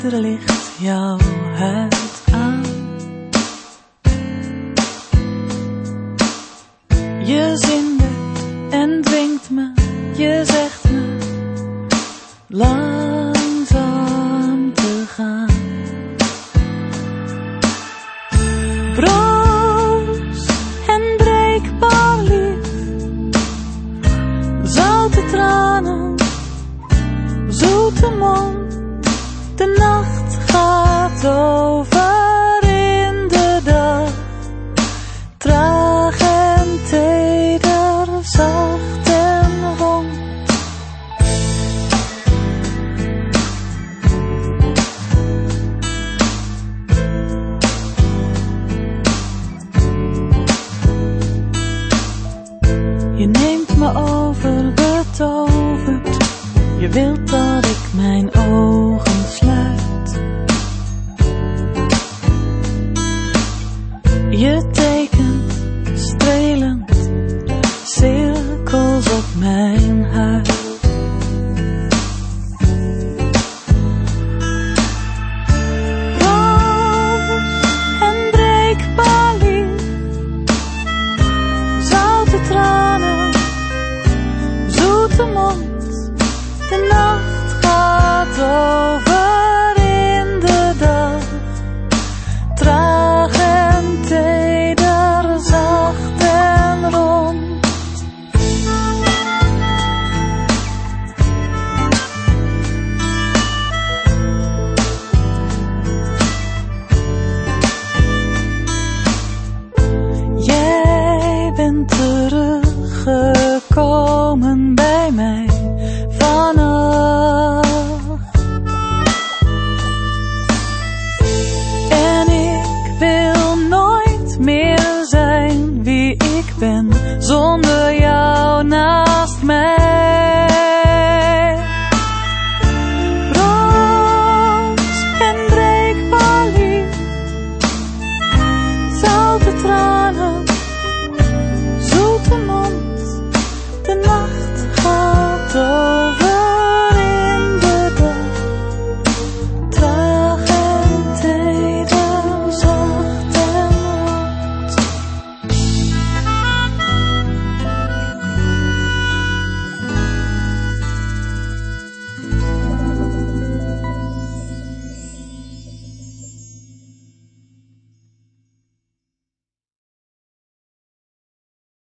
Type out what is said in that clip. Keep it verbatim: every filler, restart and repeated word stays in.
er ligt jouw huid aan. Je zindert en dwingt me, je zegt me langzaam te gaan. Broos en breekbaar lief, zoute tranen, zoete mond. De nacht gaat over in de dag, traag en teder, zacht en rond. Je neemt me over, betoverd. Je wilt dat ik mijn ogen sluit. Je